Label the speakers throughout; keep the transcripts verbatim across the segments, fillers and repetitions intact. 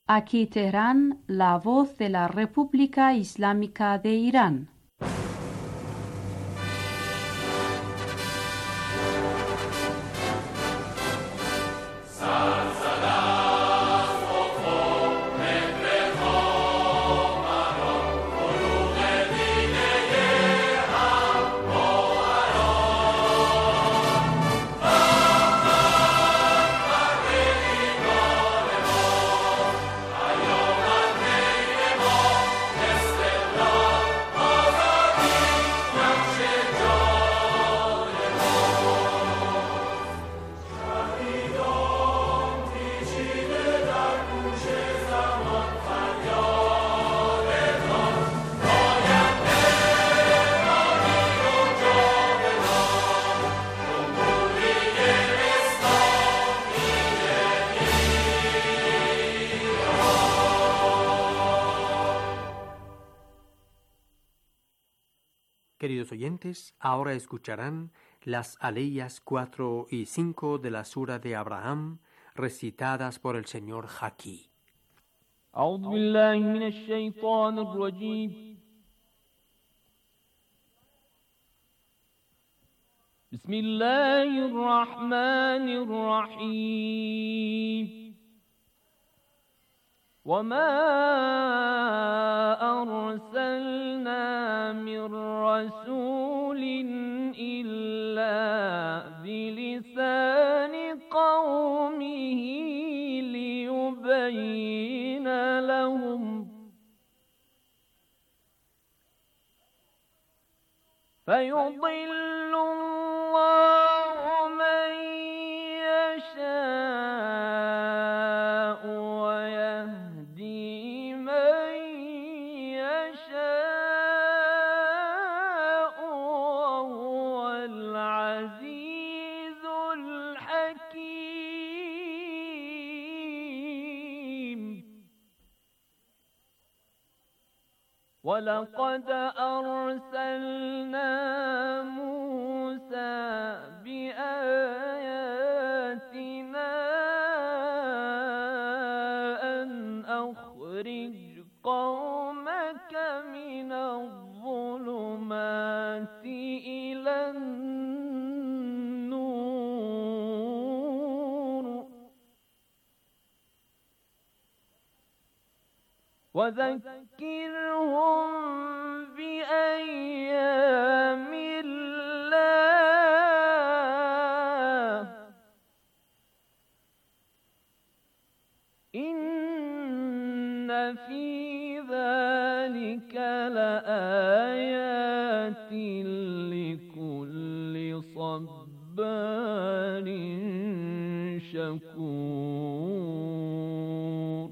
Speaker 1: Aquí Teherán, la voz de la República Islámica de Irán.
Speaker 2: Queridos oyentes, ahora escucharán las aleyas cuatro y cinco de la sura de Abraham, recitadas por el señor Haki.
Speaker 3: أعوذ بالله من الشيطان الرجيم. بسم الله الرحمن الرحيم. وما أرسلنا من رسول إلا بلسان قومه ليبين لهم فيضل الله من يشاء ويهدي من يشاء وهو العزيز الحكيم. ولقد أرسلنا موسى بآياتنا أن أخرج قومك من الظلمات إلى النور وذكرهم بأيام الله إن في ذلك لآيات لكل صبار شكور.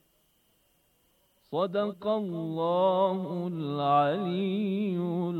Speaker 3: صدق الله العلي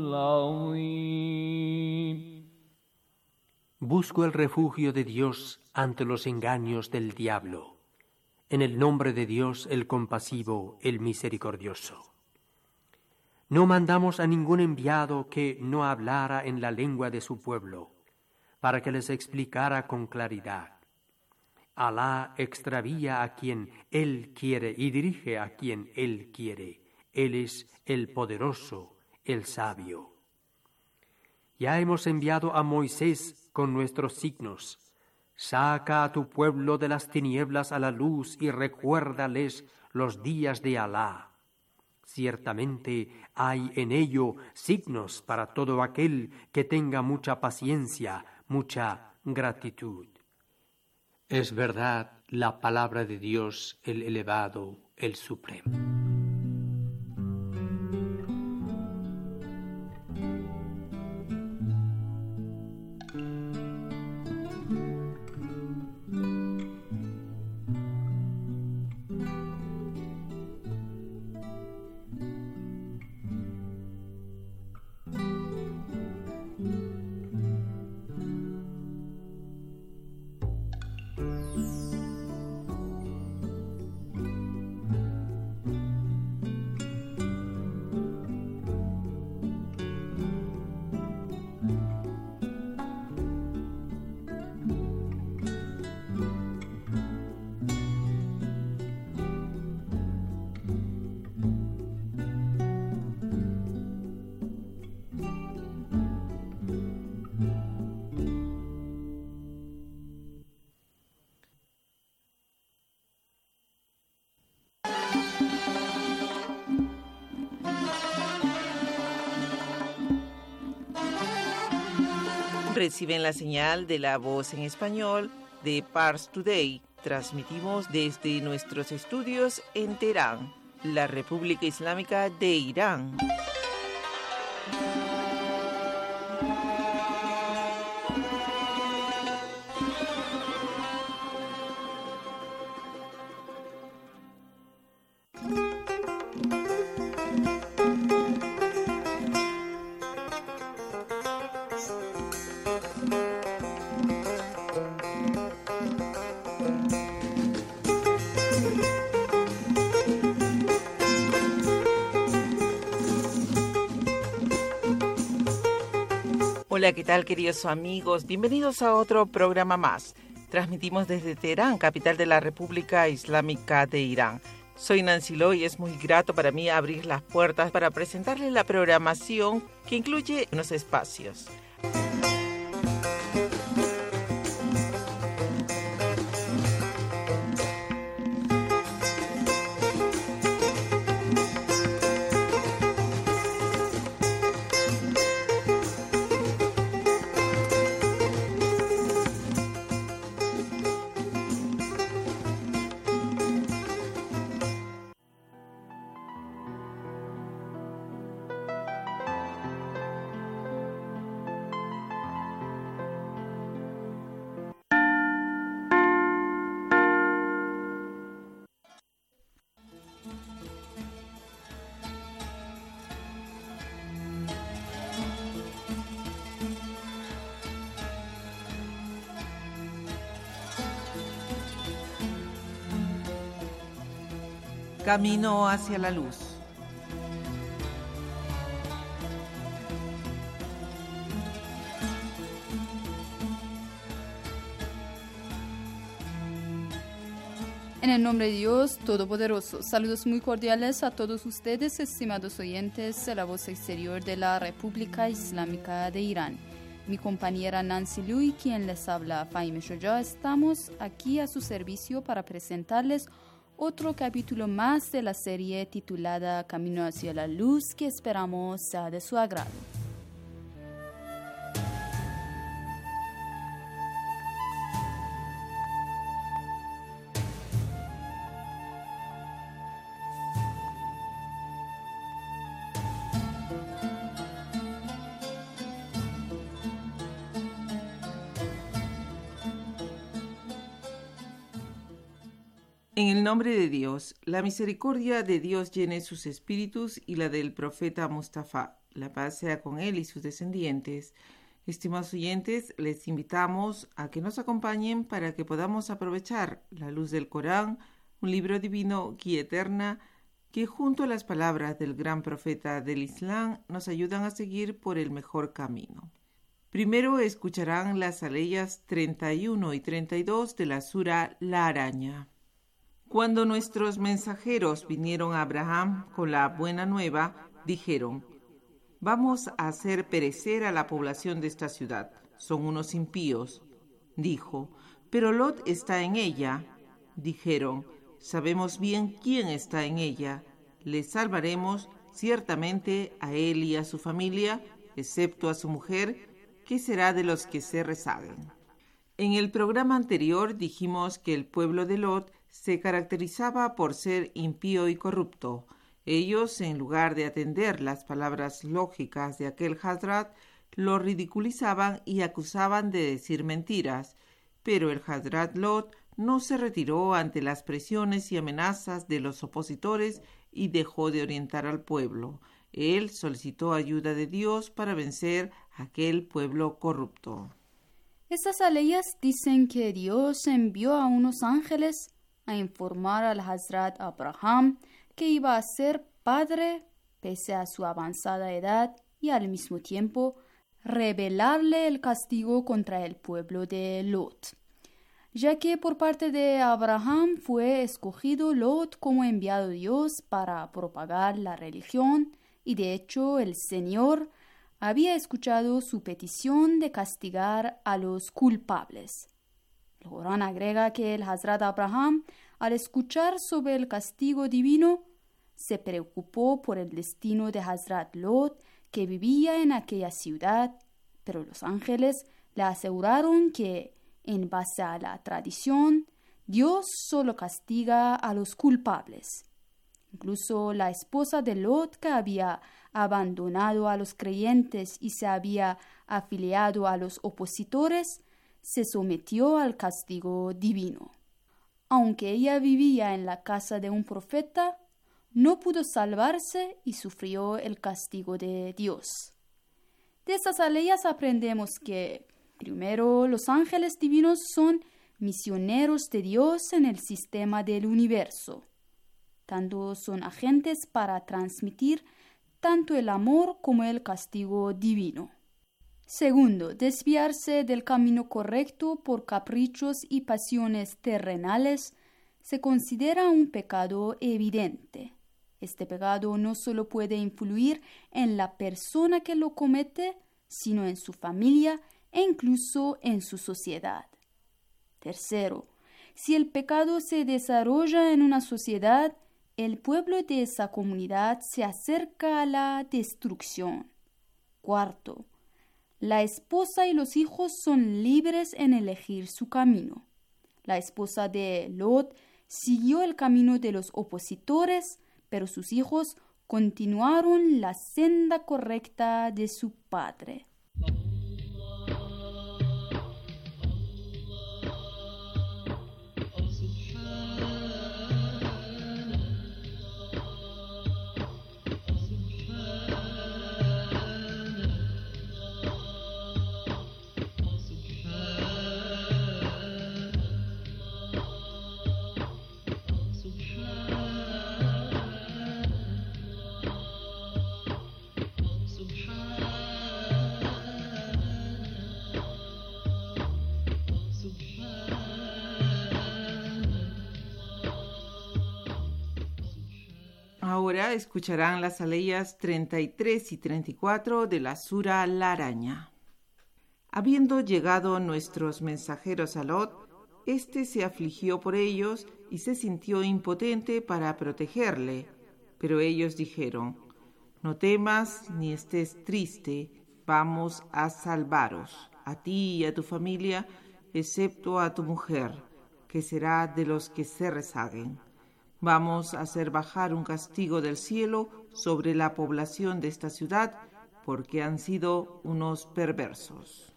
Speaker 3: العظيم.
Speaker 2: Busco el refugio de Dios ante los engaños del diablo. En el nombre de Dios, el compasivo, el misericordioso. No mandamos a ningún enviado que no hablara en la lengua de su pueblo, para que les explicara con claridad. Alá extravía a quien Él quiere y dirige a quien Él quiere. Él es el poderoso, el sabio. Ya hemos enviado a Moisés con nuestros signos. Saca a tu pueblo de las tinieblas a la luz y recuérdales los días de Alá. Ciertamente hay en ello signos para todo aquel que tenga mucha paciencia, mucha gratitud. Es verdad la palabra de Dios, el elevado, el supremo.
Speaker 4: Reciben la señal de la voz en español de Pars Today. Transmitimos desde nuestros estudios en Teherán, la República Islámica de Irán. Hola, ¿qué tal, queridos amigos? Bienvenidos a otro programa más. Transmitimos desde Teherán, capital de la República Islámica de Irán. Soy Nancy Lo y es muy grato para mí abrir las puertas para presentarles la programación que incluye unos espacios. Camino hacia la luz.
Speaker 5: En el nombre de Dios Todopoderoso, saludos muy cordiales a todos ustedes, estimados oyentes de la voz exterior de la República Islámica de Irán. Mi compañera Nancy Liu y quien les habla, Fahime Shoja, estamos aquí a su servicio para presentarles otro capítulo más de la serie titulada Camino hacia la Luz, que esperamos sea de su agrado.
Speaker 4: En el nombre de Dios, la misericordia de Dios llene sus espíritus y la del profeta Mustafa. La paz sea con él y sus descendientes. Estimados oyentes, les invitamos a que nos acompañen para que podamos aprovechar la luz del Corán, un libro divino, guía eterna, que junto a las palabras del gran profeta del Islam nos ayudan a seguir por el mejor camino. Primero escucharán las aleyas treinta y uno y treinta y dos de la sura La Araña. Cuando nuestros mensajeros vinieron a Abraham con la buena nueva, dijeron: «Vamos a hacer perecer a la población de esta ciudad. Son unos impíos». Dijo: «Pero Lot está en ella». Dijeron: «Sabemos bien quién está en ella. Le salvaremos ciertamente a él y a su familia, excepto a su mujer, que será de los que se rezaguen». En el programa anterior dijimos que el pueblo de Lot se caracterizaba por ser impío y corrupto. Ellos, en lugar de atender las palabras lógicas de aquel Hazrat, lo ridiculizaban y acusaban de decir mentiras. Pero el Hazrat Lot no se retiró ante las presiones y amenazas de los opositores y dejó de orientar al pueblo. Él solicitó ayuda de Dios para vencer a aquel pueblo corrupto.
Speaker 5: Estas aleyas dicen que Dios envió a unos ángeles a informar al Hazrat Abraham que iba a ser padre pese a su avanzada edad y al mismo tiempo revelarle el castigo contra el pueblo de Lot, ya que por parte de Abraham fue escogido Lot como enviado de Dios para propagar la religión y de hecho el Señor había escuchado su petición de castigar a los culpables. El Corán agrega que el Hazrat Abraham, al escuchar sobre el castigo divino, se preocupó por el destino de Hazrat Lot, que vivía en aquella ciudad, pero los ángeles Le aseguraron que, en base a la tradición, Dios solo castiga a los culpables. Incluso la esposa de Lot, que había abandonado a los creyentes y se había afiliado a los opositores, se sometió al castigo divino. Aunque ella vivía en la casa de un profeta, no pudo salvarse y sufrió el castigo de Dios. De estas aleyas aprendemos que, primero, los ángeles divinos son misioneros de Dios en el sistema del universo. Tanto son agentes para transmitir tanto el amor como el castigo divino. Segundo, desviarse del camino correcto por caprichos y pasiones terrenales se considera un pecado evidente. Este pecado no solo puede influir en la persona que lo comete, sino en su familia e incluso en su sociedad. Tercero, si el pecado se desarrolla en una sociedad, el pueblo de esa comunidad se acerca a la destrucción. Cuarto, la esposa y los hijos son libres en elegir su camino. La esposa de Lot siguió el camino de los opositores, pero sus hijos continuaron la senda correcta de su padre.
Speaker 4: Ahora escucharán las aleyas treinta y tres y treinta y cuatro de la Sura La Araña. Habiendo llegado nuestros mensajeros a Lot, éste se afligió por ellos y se sintió impotente para protegerle. Pero ellos dijeron: no temas ni estés triste, vamos a salvaros, a ti y a tu familia, excepto a tu mujer, que será de los que se rezaguen. Vamos a hacer bajar un castigo del cielo sobre la población de esta ciudad, porque han sido unos perversos.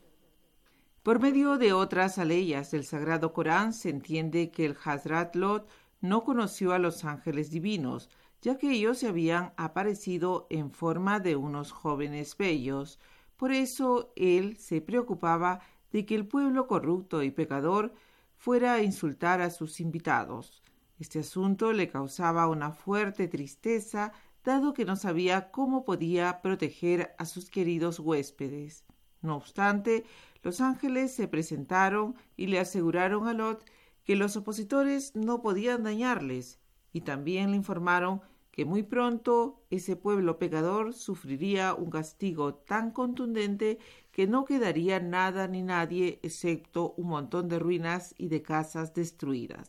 Speaker 4: Por medio de otras aleyas del Sagrado Corán se entiende que el Hazrat Lot no conoció a los ángeles divinos, ya que ellos se habían aparecido en forma de unos jóvenes bellos. Por eso él se preocupaba de que el pueblo corrupto y pecador fuera a insultar a sus invitados. Este asunto le causaba una fuerte tristeza, dado que no sabía cómo podía proteger a sus queridos huéspedes. No obstante, los ángeles se presentaron y le aseguraron a Lot que los opositores no podían dañarles, y también le informaron que muy pronto ese pueblo pecador sufriría un castigo tan contundente que no quedaría nada ni nadie excepto un montón de ruinas y de casas destruidas.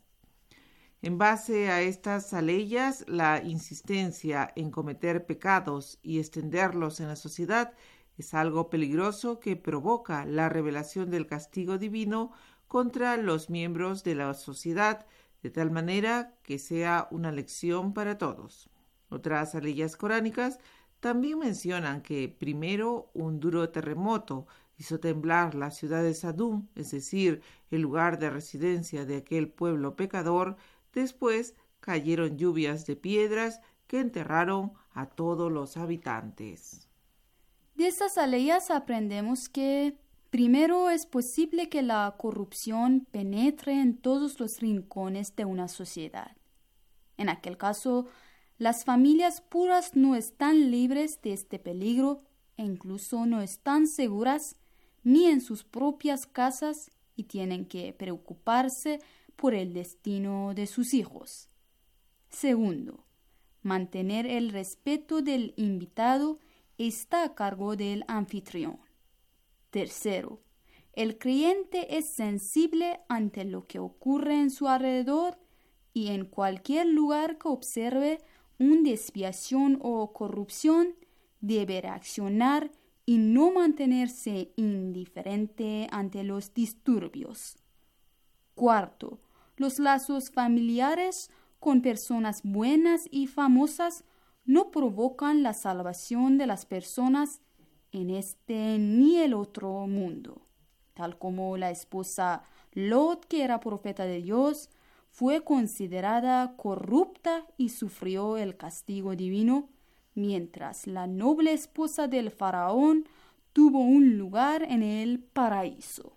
Speaker 4: En base a estas aleyas, la insistencia en cometer pecados y extenderlos en la sociedad es algo peligroso que provoca la revelación del castigo divino contra los miembros de la sociedad, de tal manera que sea una lección para todos. Otras aleyas coránicas también mencionan que primero un duro terremoto hizo temblar la ciudad de Sadum, es decir, el lugar de residencia de aquel pueblo pecador. Después cayeron lluvias de piedras que enterraron a todos los habitantes.
Speaker 5: De estas aleyas aprendemos que, primero, es posible que la corrupción penetre en todos los rincones de una sociedad. En aquel caso, las familias puras no están libres de este peligro e incluso no están seguras ni en sus propias casas y tienen que preocuparse por el destino de sus hijos. Segundo, mantener el respeto del invitado está a cargo del anfitrión. Tercero, el creyente es sensible ante lo que ocurre en su alrededor y en cualquier lugar que observe una desviación o corrupción debe reaccionar y no mantenerse indiferente ante los disturbios. Cuarto, los lazos familiares con personas buenas y famosas no provocan la salvación de las personas en este ni el otro mundo. Tal como la esposa Lot, que era profeta de Dios, fue considerada corrupta y sufrió el castigo divino, mientras la noble esposa del faraón tuvo un lugar en el paraíso.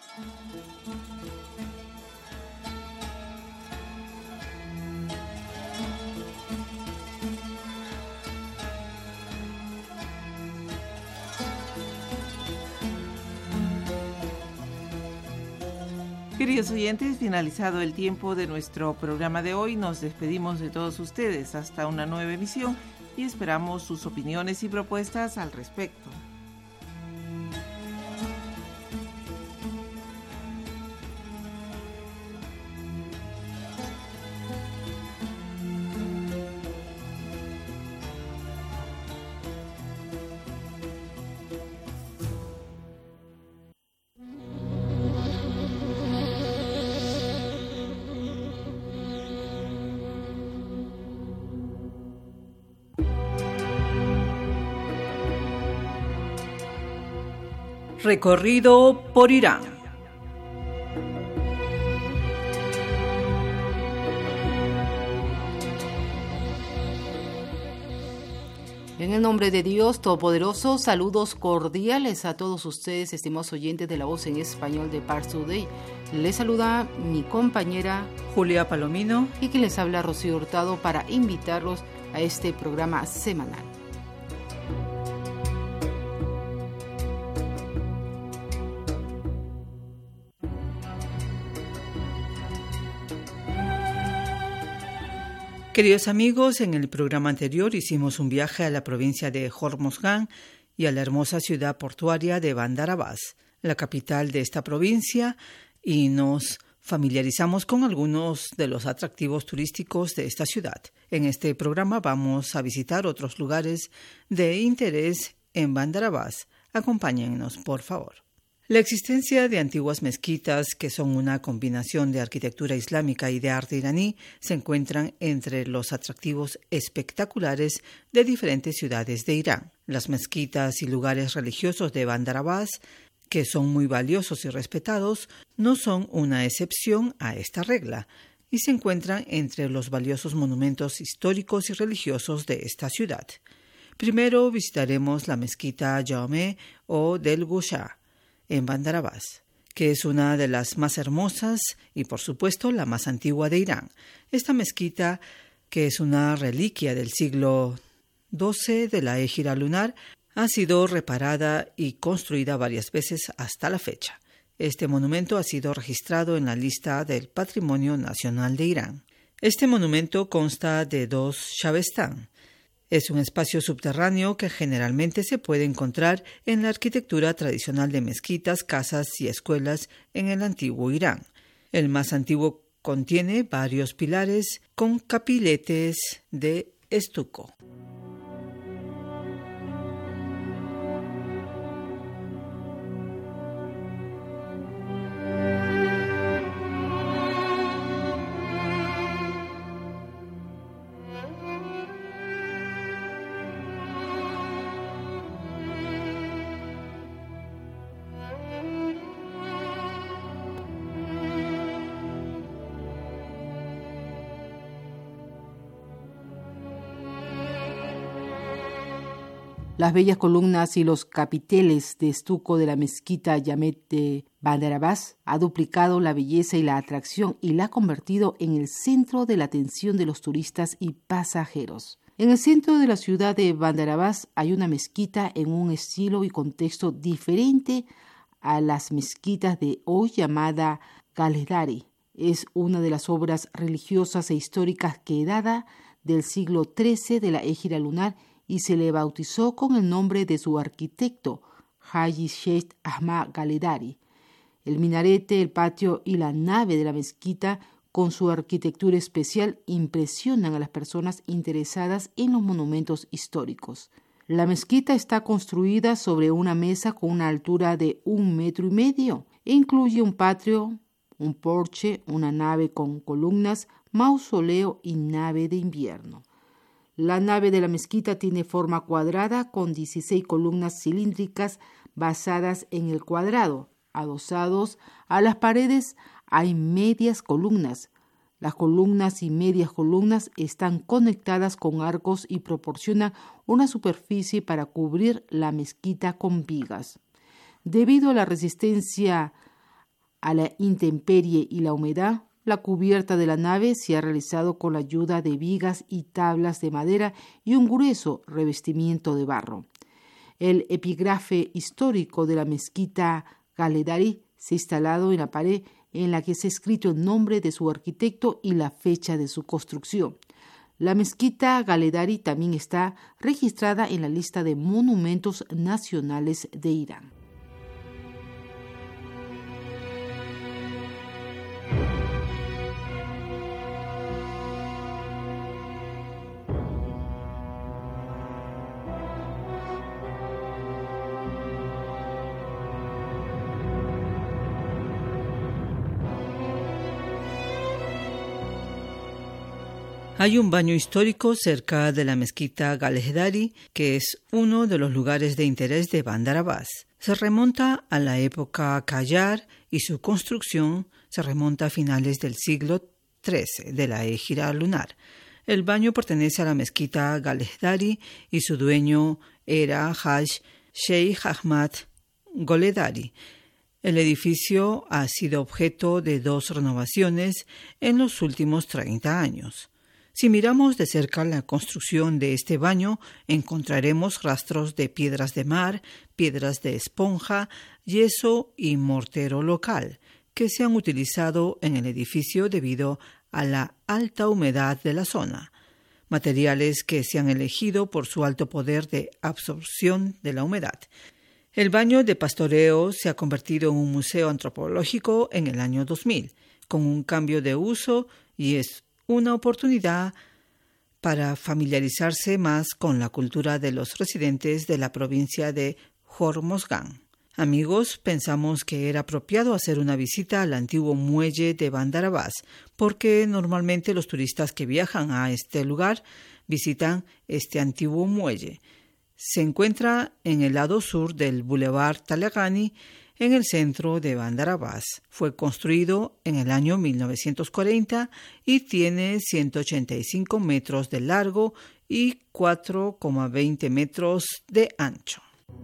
Speaker 4: Queridos oyentes, finalizado el tiempo de nuestro programa de hoy, nos despedimos de todos ustedes hasta una nueva emisión y esperamos sus opiniones y propuestas al respecto.
Speaker 6: Recorrido por Irán.
Speaker 7: En el nombre de Dios Todopoderoso, saludos cordiales a todos ustedes, estimados oyentes de la voz en español de Pars Today. Les saluda mi compañera
Speaker 6: Julia Palomino
Speaker 7: y que les habla Rocío Hurtado para invitarlos a este programa semanal.
Speaker 6: Queridos amigos, en el programa anterior hicimos un viaje a la provincia de Hormozgan y a la hermosa ciudad portuaria de Bandar Abbas, la capital de esta provincia, y nos familiarizamos con algunos de los atractivos turísticos de esta ciudad. En este programa vamos a visitar otros lugares de interés en Bandar Abbas. Acompáñennos, por favor. La existencia de antiguas mezquitas, que son una combinación de arquitectura islámica y de arte iraní, se encuentran entre los atractivos espectaculares de diferentes ciudades de Irán. Las mezquitas y lugares religiosos de Bandar Abbas, que son muy valiosos y respetados, no son una excepción a esta regla y se encuentran entre los valiosos monumentos históricos y religiosos de esta ciudad. Primero visitaremos la mezquita Jame o del Gusha, en Bandar Abbas, que es una de las más hermosas y, por supuesto, la más antigua de Irán. Esta mezquita, que es una reliquia del siglo doce de la égira lunar, ha sido reparada y construida varias veces hasta la fecha. Este monumento ha sido registrado en la lista del Patrimonio Nacional de Irán. Este monumento consta de dos shabestán. Es un espacio subterráneo que generalmente se puede encontrar en la arquitectura tradicional de mezquitas, casas y escuelas en el antiguo Irán. El más antiguo contiene varios pilares con capiletes de estuco.
Speaker 7: Las bellas columnas y los capiteles de estuco de la mezquita Yamet de Bandar Abbas ha duplicado la belleza y la atracción y la ha convertido en el centro de la atención de los turistas y pasajeros. En el centro de la ciudad de Bandar Abbas hay una mezquita en un estilo y contexto diferente a las mezquitas de hoy llamada Galedari. Es una de las obras religiosas e históricas que data del siglo trece de la égira lunar y se le bautizó con el nombre de su arquitecto, Haji Sheikh Ahmad Galedari. El minarete, el patio y la nave de la mezquita, con su arquitectura especial, impresionan a las personas interesadas en los monumentos históricos. La mezquita está construida sobre una mesa con una altura de un metro y medio e incluye un patio, un porche, una nave con columnas, mausoleo y nave de invierno. La nave de la mezquita tiene forma cuadrada con dieciséis columnas cilíndricas basadas en el cuadrado. Adosados a las paredes hay medias columnas. Las columnas y medias columnas están conectadas con arcos y proporcionan una superficie para cubrir la mezquita con vigas. Debido a la resistencia a la intemperie y la humedad, la cubierta de la nave se ha realizado con la ayuda de vigas y tablas de madera y un grueso revestimiento de barro. El epígrafe histórico de la mezquita Galedari se ha instalado en la pared en la que se ha escrito el nombre de su arquitecto y la fecha de su construcción. La mezquita Galedari también está registrada en la lista de monumentos nacionales de Irán.
Speaker 6: Hay un baño histórico cerca de la mezquita Galedari, que es uno de los lugares de interés de Bandar Abbas. Se remonta a la época Qajar y su construcción se remonta a finales del siglo trece de la égira lunar. El baño pertenece a la mezquita Galedari y su dueño era Haj Sheikh Ahmad Goledari. El edificio ha sido objeto de dos renovaciones en los últimos treinta años. Si miramos de cerca la construcción de este baño, encontraremos rastros de piedras de mar, piedras de esponja, yeso y mortero local, que se han utilizado en el edificio debido a la alta humedad de la zona, materiales que se han elegido por su alto poder de absorción de la humedad. El baño de pastoreo se ha convertido en un museo antropológico en el año dos mil, con un cambio de uso y es una oportunidad para familiarizarse más con la cultura de los residentes de la provincia de Hormozgan. Amigos, pensamos que era apropiado hacer una visita al antiguo muelle de Bandar Abbas, porque normalmente los turistas que viajan a este lugar visitan este antiguo muelle. Se encuentra en el lado sur del Boulevard Taleghani, en el centro de Bandar Abbas. Fue construido en el año mil novecientos cuarenta y tiene ciento ochenta y cinco metros de largo y cuatro coma veinte metros de ancho.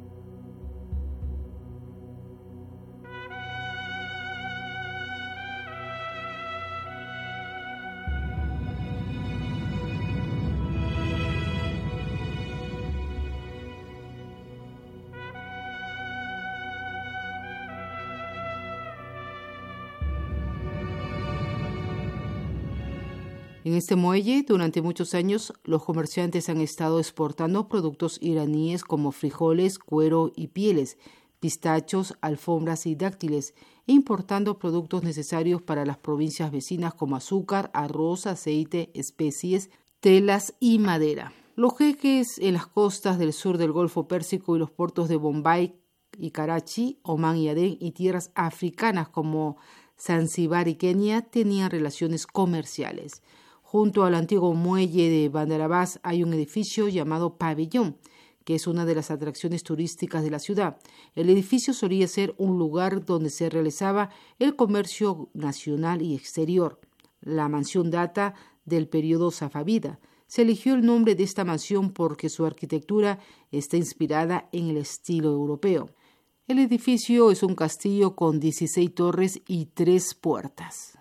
Speaker 7: En este muelle, durante muchos años, los comerciantes han estado exportando productos iraníes como frijoles, cuero y pieles, pistachos, alfombras y dáctiles, e importando productos necesarios para las provincias vecinas como azúcar, arroz, aceite, especies, telas y madera. Los jeques en las costas del sur del Golfo Pérsico y los puertos de Bombay y Karachi, Omán y Adén y tierras africanas como Zanzíbar y Kenia tenían relaciones comerciales. Junto al antiguo muelle de Bandar Abbas hay un edificio llamado Pabellón, que es una de las atracciones turísticas de la ciudad. El edificio solía ser un lugar donde se realizaba el comercio nacional y exterior. La mansión data del periodo safavida. Se eligió el nombre de esta mansión porque su arquitectura está inspirada en el estilo europeo. El edificio es un castillo con dieciséis torres y tres puertas.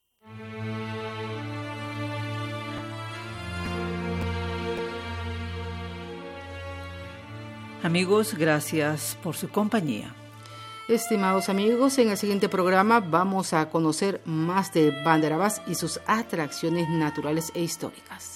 Speaker 6: Amigos, gracias por su compañía.
Speaker 7: Estimados amigos, en el siguiente programa vamos a conocer más de Bandar Abbas y sus atracciones naturales e históricas.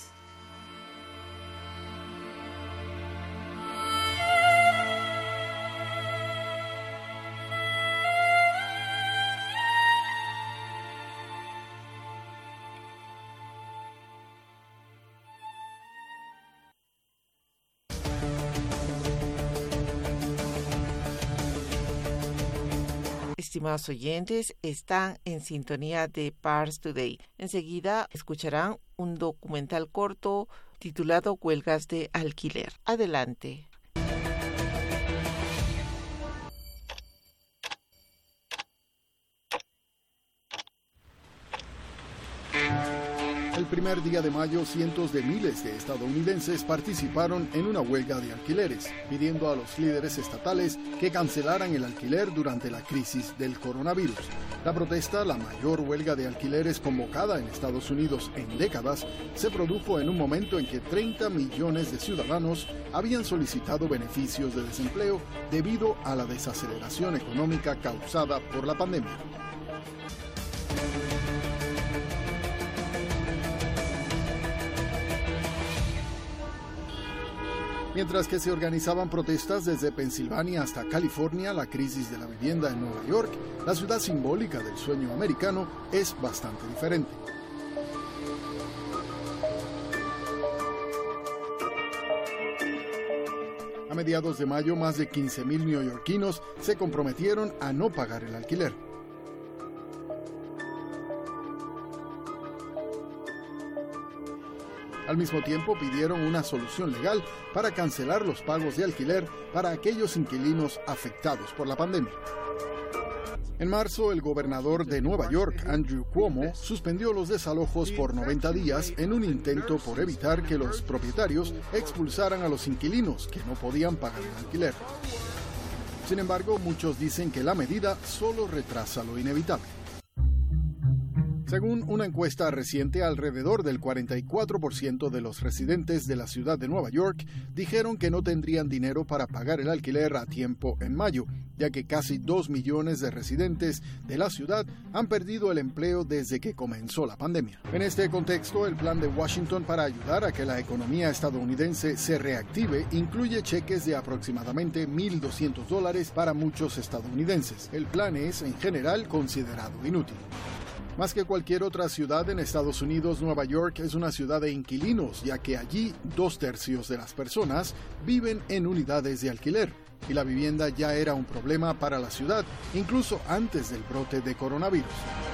Speaker 4: estimados oyentes, están en sintonía de Pars Today. Enseguida escucharán un documental corto titulado Huelgas de alquiler. Adelante.
Speaker 8: El primer día de mayo, cientos de miles de estadounidenses participaron en una huelga de alquileres, pidiendo a los líderes estatales que cancelaran el alquiler durante la crisis del coronavirus. La protesta, la mayor huelga de alquileres convocada en Estados Unidos en décadas, se produjo en un momento en que treinta millones de ciudadanos habían solicitado beneficios de desempleo debido a la desaceleración económica causada por la pandemia. Mientras que se organizaban protestas desde Pensilvania hasta California, la crisis de la vivienda en Nueva York, la ciudad simbólica del sueño americano, es bastante diferente. A mediados de mayo, más de quince mil neoyorquinos se comprometieron a no pagar el alquiler. Al mismo tiempo, pidieron una solución legal para cancelar los pagos de alquiler para aquellos inquilinos afectados por la pandemia. En marzo, el gobernador de Nueva York, Andrew Cuomo, suspendió los desalojos por noventa días en un intento por evitar que los propietarios expulsaran a los inquilinos que no podían pagar el alquiler. Sin embargo, muchos dicen que la medida solo retrasa lo inevitable. Según una encuesta reciente, alrededor del cuarenta y cuatro por ciento de los residentes de la ciudad de Nueva York dijeron que no tendrían dinero para pagar el alquiler a tiempo en mayo, ya que casi dos millones de residentes de la ciudad han perdido el empleo desde que comenzó la pandemia. En este contexto, el plan de Washington para ayudar a que la economía estadounidense se reactive incluye cheques de aproximadamente mil doscientos dólares para muchos estadounidenses. El plan es, en general, considerado inútil. Más que cualquier otra ciudad en Estados Unidos, Nueva York es una ciudad de inquilinos, ya que allí dos tercios de las personas viven en unidades de alquiler, y la vivienda ya era un problema para la ciudad, incluso antes del brote de coronavirus.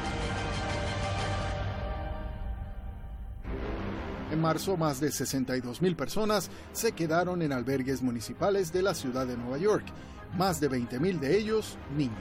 Speaker 8: En marzo, más de sesenta y dos mil personas se quedaron en albergues municipales de la ciudad de Nueva York, más de veinte mil de ellos niños.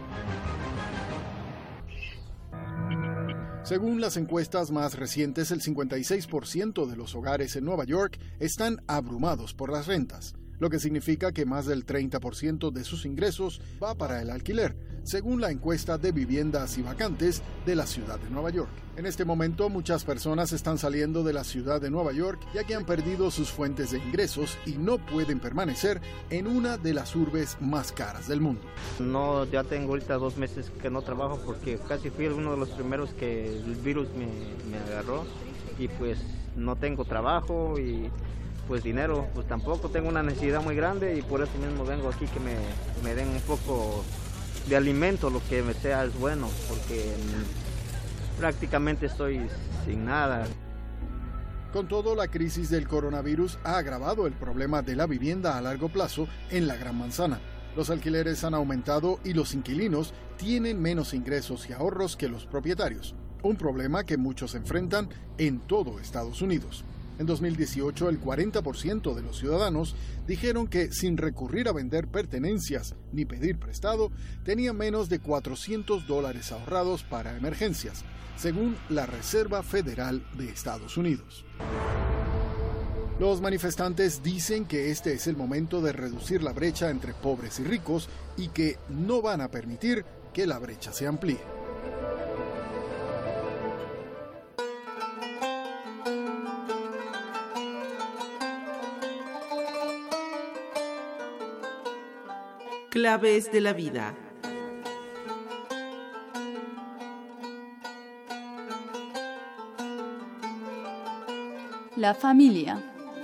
Speaker 8: Según las encuestas más recientes, el cincuenta y seis por ciento de los hogares en Nueva York están abrumados por las rentas, lo que significa que más del treinta por ciento de sus ingresos va para el alquiler, según la encuesta de viviendas y vacantes de la ciudad de Nueva York. En este momento, muchas personas están saliendo de la ciudad de Nueva York ya que han perdido sus fuentes de ingresos y no pueden permanecer en una de las urbes más caras del mundo.
Speaker 9: No, ya tengo ahorita dos meses que no trabajo porque casi fui uno de los primeros que el virus me, me agarró y pues no tengo trabajo y pues dinero, pues tampoco tengo una necesidad muy grande y por eso mismo vengo aquí que me, me den un poco de alimento, lo que me sea es bueno, porque prácticamente estoy sin nada.
Speaker 8: Con todo, la crisis del coronavirus ha agravado el problema de la vivienda a largo plazo en la Gran Manzana. Los alquileres han aumentado y los inquilinos tienen menos ingresos y ahorros que los propietarios, un problema que muchos enfrentan en todo Estados Unidos. En dos mil dieciocho, el cuarenta por ciento de los ciudadanos dijeron que sin recurrir a vender pertenencias ni pedir prestado, tenían menos de cuatrocientos dólares ahorrados para emergencias, según la Reserva Federal de Estados Unidos. Los manifestantes dicen que este es el momento de reducir la brecha entre pobres y ricos y que no van a permitir que la brecha se amplíe.
Speaker 4: Claves de la vida.
Speaker 5: La familia.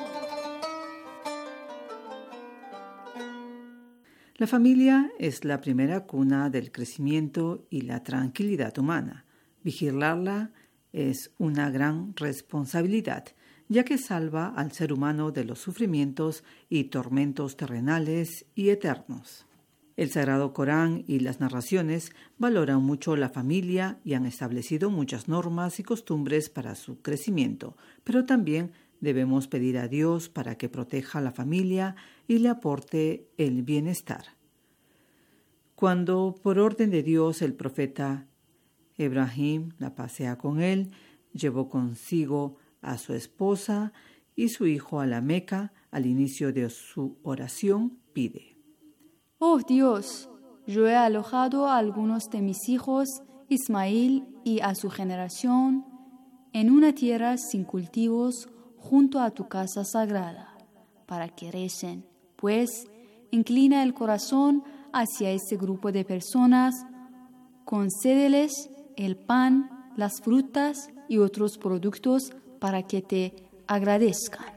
Speaker 6: La familia es la primera cuna del crecimiento y la tranquilidad humana. Vigilarla es una gran responsabilidad, ya que salva al ser humano de los sufrimientos y tormentos terrenales y eternos. El Sagrado Corán y las narraciones valoran mucho la familia y han establecido muchas normas y costumbres para su crecimiento, pero también debemos pedir a Dios para que proteja a la familia y le aporte el bienestar. Cuando, por orden de Dios, el profeta Ibrahim, la paz sea con él, llevó consigo a su esposa y su hijo a la Meca, al inicio de su oración pide:
Speaker 5: Oh Dios, yo he alojado a algunos de mis hijos, Ismael y a su generación, en una tierra sin cultivos junto a tu casa sagrada, para que recen, pues inclina el corazón hacia ese grupo de personas, concédeles el pan, las frutas y otros productos para que te agradezcan.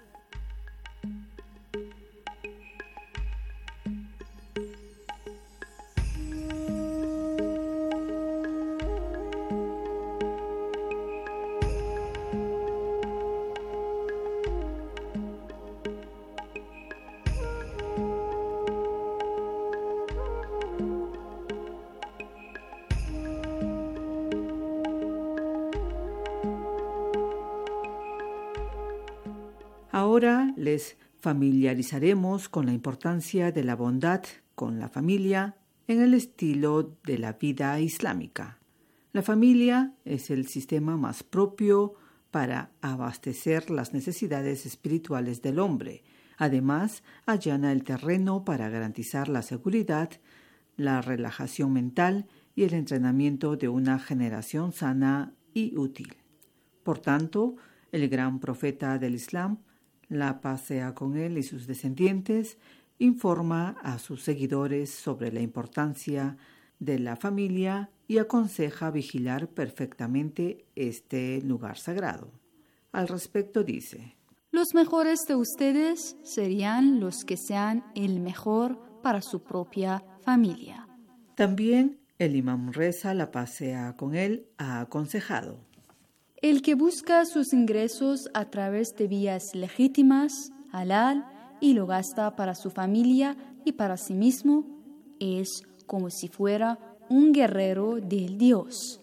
Speaker 6: Ahora les familiarizaremos con la importancia de la bondad con la familia en el estilo de la vida islámica. La familia es el sistema más propio para abastecer las necesidades espirituales del hombre. Además, allana el terreno para garantizar la seguridad, la relajación mental y el entrenamiento de una generación sana y útil. Por tanto, el gran profeta del Islam, la paz sea con él y sus descendientes, informa a sus seguidores sobre la importancia de la familia y aconseja vigilar perfectamente este lugar sagrado. Al respecto dice:
Speaker 5: Los mejores de ustedes serían los que sean el mejor para su propia familia.
Speaker 6: También el imam Reza, la paz sea con él, ha aconsejado:
Speaker 5: El que busca sus ingresos a través de vías legítimas, halal, y lo gasta para su familia y para sí mismo, es como si fuera un guerrero del Dios.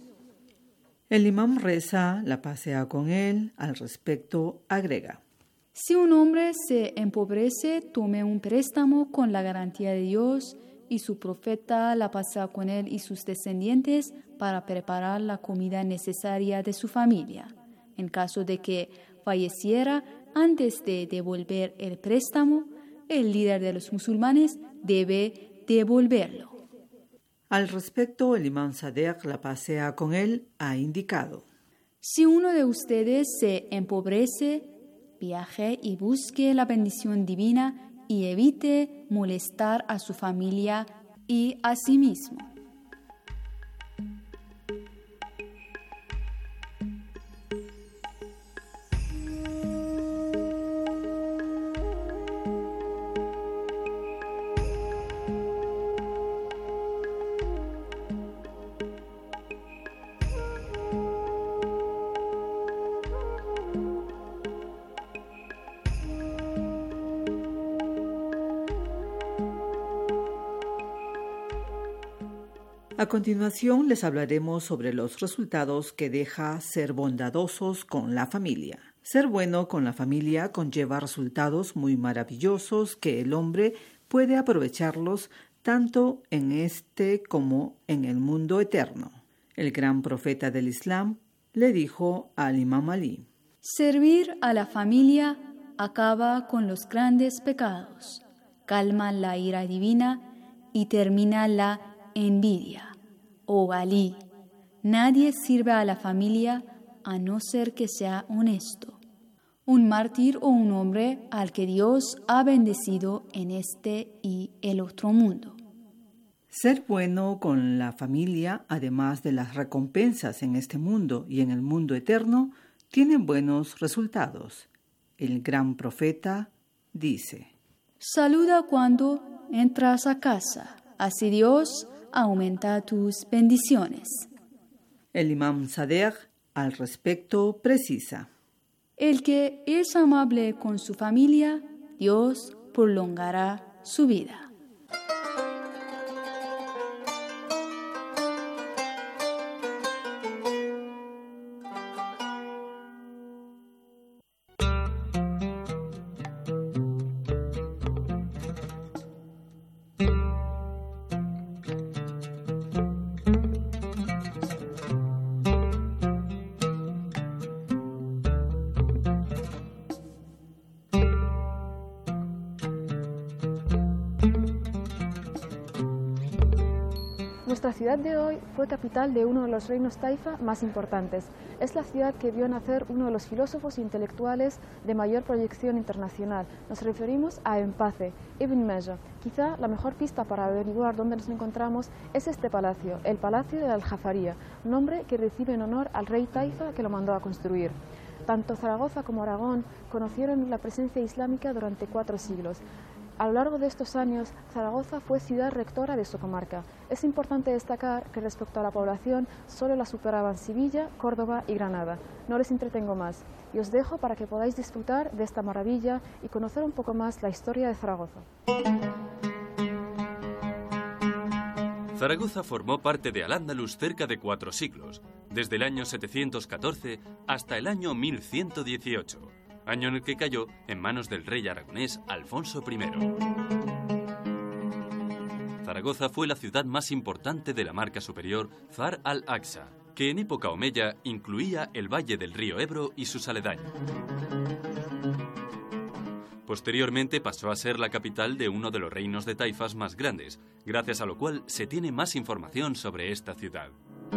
Speaker 6: El imam Reza, la paz sea con él, al respecto agrega:
Speaker 5: Si un hombre se empobrece, tome un préstamo con la garantía de Dios y su profeta, la paz sea con él y sus descendientes, para preparar la comida necesaria de su familia. En caso de que falleciera antes de devolver el préstamo, el líder de los musulmanes debe devolverlo.
Speaker 6: Al respecto, el imam Sadegh, la paz sea con él, ha indicado:
Speaker 5: Si uno de ustedes se empobrece, viaje y busque la bendición divina y evite molestar a su familia y a sí mismo.
Speaker 6: A continuación les hablaremos sobre los resultados que deja ser bondadosos con la familia. Ser bueno con la familia conlleva resultados muy maravillosos que el hombre puede aprovecharlos tanto en este como en el mundo eterno. El gran profeta del Islam le dijo al Imam Ali:
Speaker 5: Servir a la familia acaba con los grandes pecados, calma la ira divina y termina la envidia. Oh Ali, nadie sirve a la familia a no ser que sea honesto, un mártir o un hombre al que Dios ha bendecido en este y el otro mundo.
Speaker 6: Ser bueno con la familia, además de las recompensas en este mundo y en el mundo eterno, tiene buenos resultados. El gran profeta dice:
Speaker 5: Saluda cuando entras a casa, así Dios aumenta tus bendiciones.
Speaker 6: El imam Sadegh al respecto precisa:
Speaker 5: El que es amable con su familia, Dios prolongará su vida.
Speaker 10: Nuestra ciudad de hoy fue capital de uno de los reinos taifa más importantes. Es la ciudad que vio nacer uno de los filósofos intelectuales de mayor proyección internacional. Nos referimos a Empace, Ibn Meja. Quizá la mejor pista para averiguar dónde nos encontramos es este palacio, el Palacio de la Aljafaría, nombre que recibe en honor al rey taifa que lo mandó a construir. Tanto Zaragoza como Aragón conocieron la presencia islámica durante cuatro siglos. A lo largo de estos años, Zaragoza fue ciudad rectora de su comarca. Es importante destacar que respecto a la población, solo la superaban Sevilla, Córdoba y Granada. No les entretengo más y os dejo para que podáis disfrutar de esta maravilla y conocer un poco más la historia de Zaragoza.
Speaker 11: Zaragoza formó parte de Al-Ándalus cerca de cuatro siglos, desde el año setecientos catorce hasta el año mil ciento dieciocho. Año en el que cayó en manos del rey aragonés Alfonso primero. Zaragoza fue la ciudad más importante de la marca superior Zar al-Aqsa, que en época omeya incluía el valle del río Ebro y sus aledaños. Posteriormente pasó a ser la capital de uno de los reinos de taifas más grandes, gracias a lo cual se tiene más información sobre esta ciudad.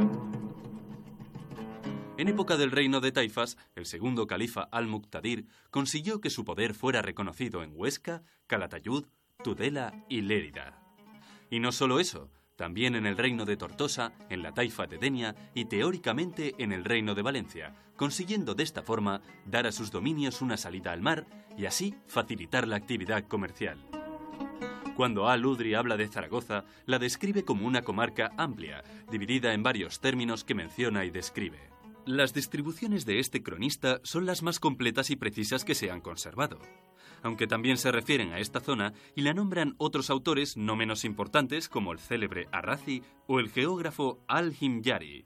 Speaker 11: En época del reino de taifas, el segundo califa al-Muqtadir consiguió que su poder fuera reconocido en Huesca, Calatayud, Tudela y Lérida. Y no solo eso, también en el reino de Tortosa, en la taifa de Denia y teóricamente en el reino de Valencia, consiguiendo de esta forma dar a sus dominios una salida al mar y así facilitar la actividad comercial. Cuando Al-Udri habla de Zaragoza, la describe como una comarca amplia, dividida en varios términos que menciona y describe. Las distribuciones de este cronista son las más completas y precisas que se han conservado, aunque también se refieren a esta zona y la nombran otros autores no menos importantes como el célebre Arrazi o el geógrafo Al-Himyari.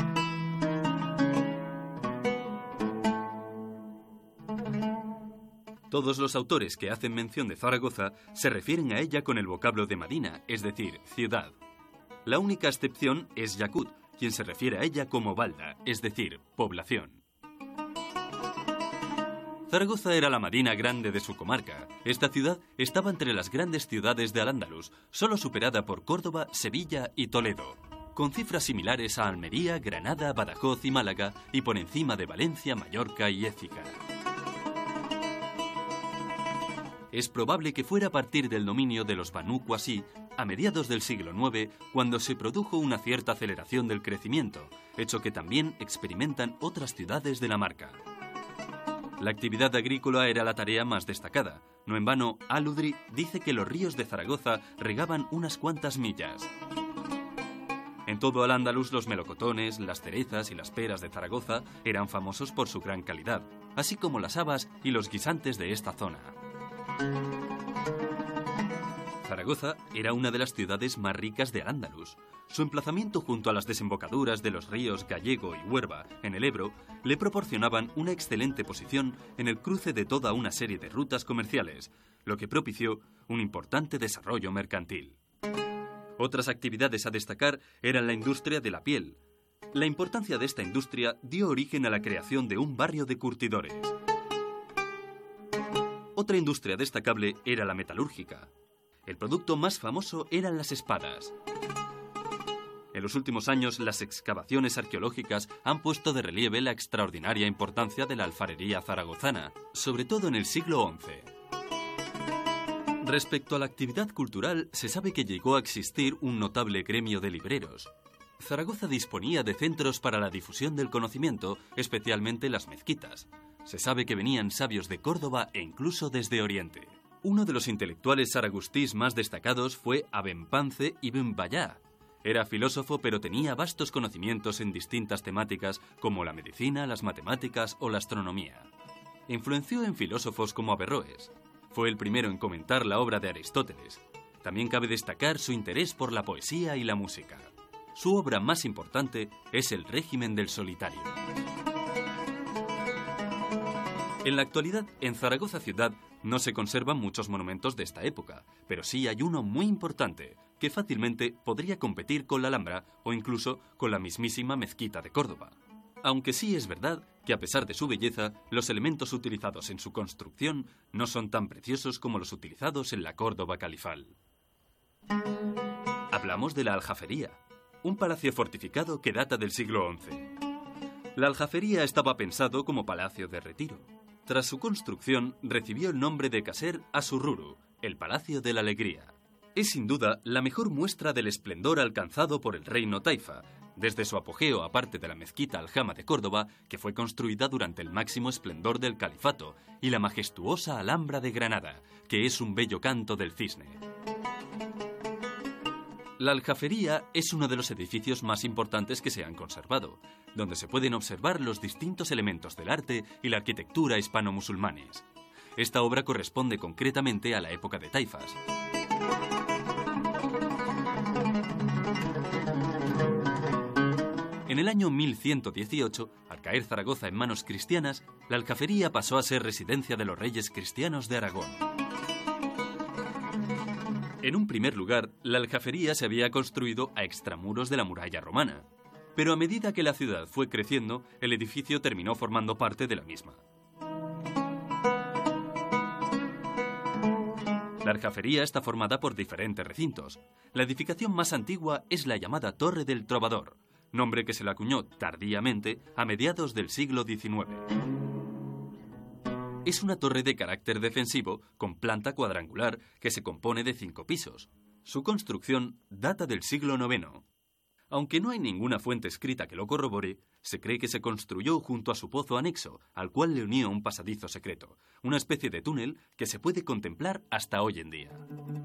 Speaker 11: Todos los autores que hacen mención de Zaragoza se refieren a ella con el vocablo de Madina, es decir, ciudad. La única excepción es Yakut, quien se refiere a ella como Balda, es decir, población. Zaragoza era la Madina grande de su comarca. Esta ciudad estaba entre las grandes ciudades de Al-Ándalus, solo superada por Córdoba, Sevilla y Toledo, con cifras similares a Almería, Granada, Badajoz y Málaga, y por encima de Valencia, Mallorca y Écija. Es probable que fuera a partir del dominio de los Banú Qasi, a mediados del siglo noveno, cuando se produjo una cierta aceleración del crecimiento, hecho que también experimentan otras ciudades de la marca. La actividad agrícola era la tarea más destacada. No en vano, Al-Udri dice que los ríos de Zaragoza regaban unas cuantas millas. En todo Al-Ándalus, los melocotones, las cerezas y las peras de Zaragoza eran famosos por su gran calidad, así como las habas y los guisantes de esta zona. Zaragoza era una de las ciudades más ricas de Al-Ándalus. Su emplazamiento junto a las desembocaduras de los ríos Gallego y Huerva, en el Ebro, le proporcionaban una excelente posición en el cruce de toda una serie de rutas comerciales, lo que propició un importante desarrollo mercantil. Otras actividades a destacar eran la industria de la piel. La importancia de esta industria dio origen a la creación de un barrio de curtidores. Otra industria destacable era la metalúrgica. El producto más famoso eran las espadas. En los últimos años, las excavaciones arqueológicas han puesto de relieve la extraordinaria importancia de la alfarería zaragozana, sobre todo en el siglo once. Respecto a la actividad cultural, se sabe que llegó a existir un notable gremio de libreros. Zaragoza disponía de centros para la difusión del conocimiento, especialmente las mezquitas. Se sabe que venían sabios de Córdoba e incluso desde Oriente. Uno de los intelectuales zaragustís más destacados fue Abenpance ibn Bayá. Era filósofo, pero tenía vastos conocimientos en distintas temáticas como la medicina, las matemáticas o la astronomía. Influenció en filósofos como Averroes. Fue el primero en comentar la obra de Aristóteles. También cabe destacar su interés por la poesía y la música. Su obra más importante es El régimen del solitario. En la actualidad, en Zaragoza ciudad, no se conservan muchos monumentos de esta época, pero sí hay uno muy importante, que fácilmente podría competir con la Alhambra o incluso con la mismísima Mezquita de Córdoba. Aunque sí es verdad que a pesar de su belleza, los elementos utilizados en su construcción no son tan preciosos como los utilizados en la Córdoba califal. Hablamos de la aljafería. un palacio fortificado que data del siglo once. La aljafería estaba pensado como palacio de retiro. Tras su construcción, recibió el nombre de Qasr Asurruru, el Palacio de la Alegría. Es sin duda la mejor muestra del esplendor alcanzado por el reino taifa, desde su apogeo aparte de la mezquita Aljama de Córdoba, que fue construida durante el máximo esplendor del califato, y la majestuosa Alhambra de Granada, que es un bello canto del cisne. La aljafería es uno de los edificios más importantes que se han conservado, donde se pueden observar los distintos elementos del arte y la arquitectura hispano-musulmanes. Esta obra corresponde concretamente a la época de Taifas. En el año mil ciento dieciocho, al caer Zaragoza en manos cristianas, la aljafería pasó a ser residencia de los reyes cristianos de Aragón. En un primer lugar, la aljafería se había construido a extramuros de la muralla romana, pero a medida que la ciudad fue creciendo, el edificio terminó formando parte de la misma. La aljafería está formada por diferentes recintos. La edificación más antigua es la llamada Torre del Trovador, nombre que se le acuñó tardíamente a mediados del siglo diecinueve. Es una torre de carácter defensivo con planta cuadrangular que se compone de cinco pisos. Su construcción data del siglo noveno. Aunque no hay ninguna fuente escrita que lo corrobore, se cree que se construyó junto a su pozo anexo, al cual le unía un pasadizo secreto, una especie de túnel que se puede contemplar hasta hoy en día.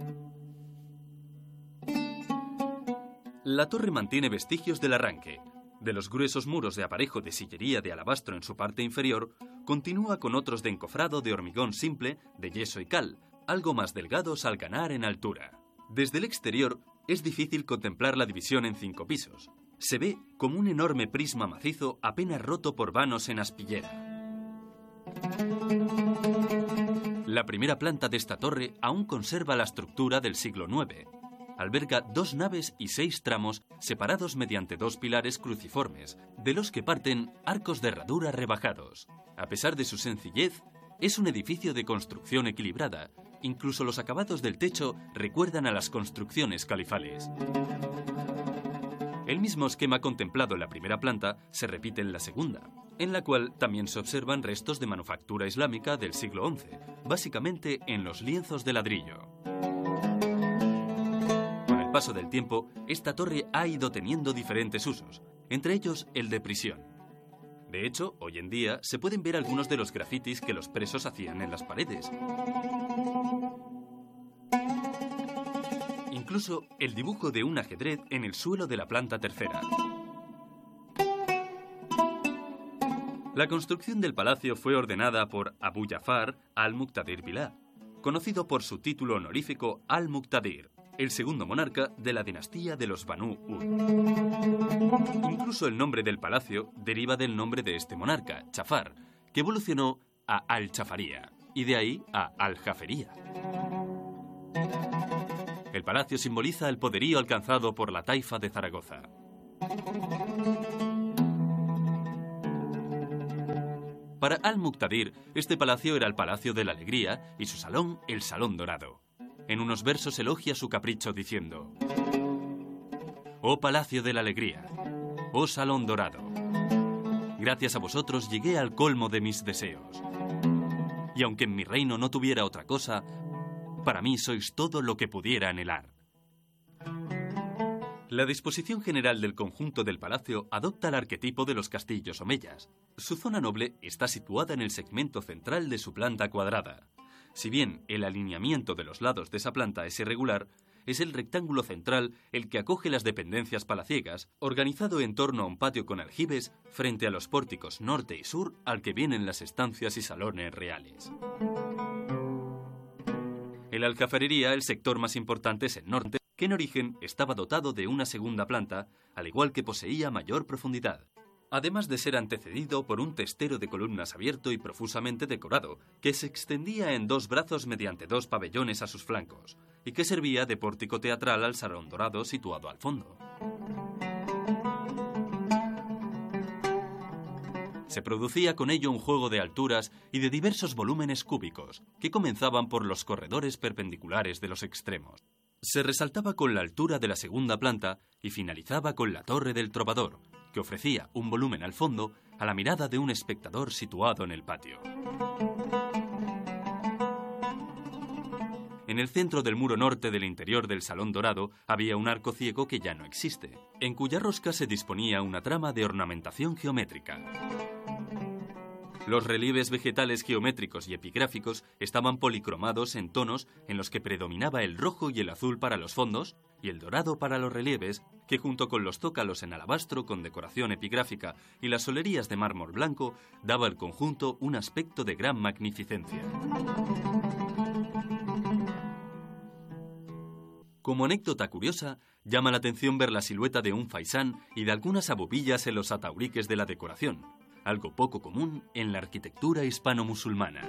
Speaker 11: La torre mantiene vestigios del arranque. De los gruesos muros de aparejo de sillería de alabastro en su parte inferior, continúa con otros de encofrado de hormigón simple, de yeso y cal, algo más delgados al ganar en altura. Desde el exterior es difícil contemplar la división en cinco pisos. Se ve como un enorme prisma macizo apenas roto por vanos en aspillera. La primera planta de esta torre aún conserva la estructura del siglo nueve. Alberga dos naves y seis tramos separados mediante dos pilares cruciformes, de los que parten arcos de herradura rebajados. A pesar de su sencillez, es un edificio de construcción equilibrada. Incluso los acabados del techo recuerdan a las construcciones califales. El mismo esquema contemplado en la primera planta se repite en la segunda, en la cual también se observan restos de manufactura islámica del siglo once, básicamente en los lienzos de ladrillo. Con el paso del tiempo, esta torre ha ido teniendo diferentes usos, entre ellos el de prisión. De hecho, hoy en día se pueden ver algunos de los grafitis que los presos hacían en las paredes. Incluso el dibujo de un ajedrez en el suelo de la planta tercera. La construcción del palacio fue ordenada por Abu Jafar al-Muqtadir Billah, conocido por su título honorífico al-Muqtadir, el segundo monarca de la dinastía de los Banú Ud. Incluso el nombre del palacio deriva del nombre de este monarca, Jafar, que evolucionó a al-Jafaría, y de ahí a al-Jafería. El palacio simboliza el poderío alcanzado por la taifa de Zaragoza. Para al-Muqtadir, este palacio era el Palacio de la Alegría y su salón el Salón Dorado. En unos versos elogia su capricho diciendo: «Oh Palacio de la Alegría, oh Salón Dorado, gracias a vosotros llegué al colmo de mis deseos. Y aunque en mi reino no tuviera otra cosa, para mí sois todo lo que pudiera anhelar». La disposición general del conjunto del palacio adopta el arquetipo de los castillos omeyas. Su zona noble está situada en el segmento central de su planta cuadrada. Si bien el alineamiento de los lados de esa planta es irregular, es el rectángulo central el que acoge las dependencias palaciegas, organizado en torno a un patio con aljibes frente a los pórticos norte y sur al que vienen las estancias y salones reales. En la aljafería, el sector más importante es el norte, que en origen estaba dotado de una segunda planta, al igual que poseía mayor profundidad, además de ser antecedido por un testero de columnas abierto y profusamente decorado, que se extendía en dos brazos mediante dos pabellones a sus flancos, y que servía de pórtico teatral al Salón Dorado situado al fondo. Se producía con ello un juego de alturas y de diversos volúmenes cúbicos, que comenzaban por los corredores perpendiculares de los extremos. Se resaltaba con la altura de la segunda planta y finalizaba con la Torre del Trovador, que ofrecía un volumen al fondo a la mirada de un espectador situado en el patio. En el centro del muro norte del interior del Salón Dorado había un arco ciego que ya no existe, en cuya rosca se disponía una trama de ornamentación geométrica. Los relieves vegetales geométricos y epigráficos estaban policromados en tonos en los que predominaba el rojo y el azul para los fondos y el dorado para los relieves, que junto con los zócalos en alabastro con decoración epigráfica y las solerías de mármol blanco daba al conjunto un aspecto de gran magnificencia. Como anécdota curiosa, llama la atención ver la silueta de un faisán y de algunas abobillas en los atauriques de la decoración, algo poco común en la arquitectura hispano-musulmana.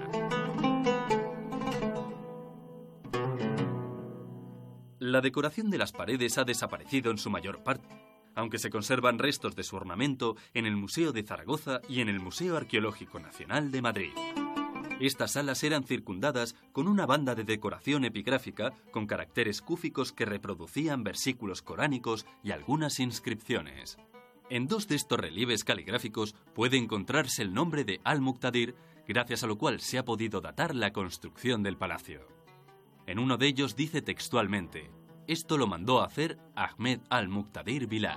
Speaker 11: La decoración de las paredes ha desaparecido en su mayor parte, aunque se conservan restos de su ornamento en el Museo de Zaragoza y en el Museo Arqueológico Nacional de Madrid. Estas salas eran circundadas con una banda de decoración epigráfica con caracteres cúficos que reproducían versículos coránicos y algunas inscripciones. En dos de estos relieves caligráficos puede encontrarse el nombre de Al-Muqtadir, gracias a lo cual se ha podido datar la construcción del palacio. En uno de ellos dice textualmente: esto lo mandó a hacer Ahmed Al-Muqtadir Billah.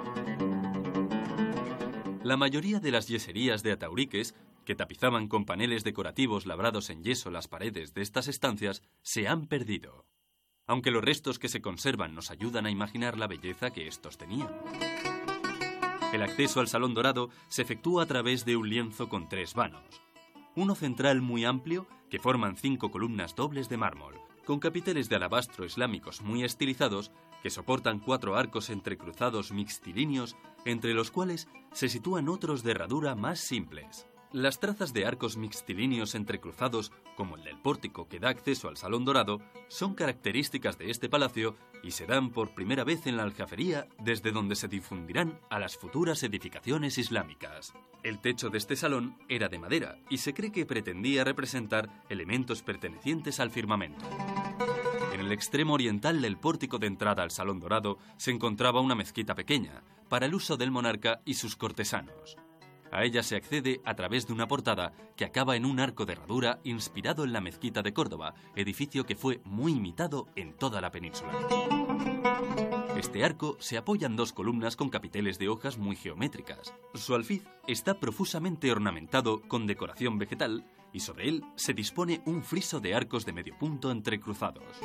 Speaker 11: La mayoría de las yeserías de atauriques, que tapizaban con paneles decorativos labrados en yeso las paredes de estas estancias, se han perdido, aunque los restos que se conservan nos ayudan a imaginar la belleza que estos tenían. El acceso al Salón Dorado se efectúa a través de un lienzo con tres vanos. Uno central muy amplio, que forman cinco columnas dobles de mármol, con capiteles de alabastro islámicos muy estilizados, que soportan cuatro arcos entrecruzados mixtilíneos, entre los cuales se sitúan otros de herradura más simples. Las trazas de arcos mixtilíneos entrecruzados, como el del pórtico que da acceso al Salón Dorado, son características de este palacio y se dan por primera vez en la Aljafería, desde donde se difundirán a las futuras edificaciones islámicas. El techo de este salón era de madera y se cree que pretendía representar elementos pertenecientes al firmamento. En el extremo oriental del pórtico de entrada al Salón Dorado se encontraba una mezquita pequeña, para el uso del monarca y sus cortesanos. A ella se accede a través de una portada que acaba en un arco de herradura inspirado en la mezquita de Córdoba, edificio que fue muy imitado en toda la península. Este arco se apoya en dos columnas con capiteles de hojas muy geométricas. Su alfiz está profusamente ornamentado con decoración vegetal y sobre él se dispone un friso de arcos de medio punto entrecruzados.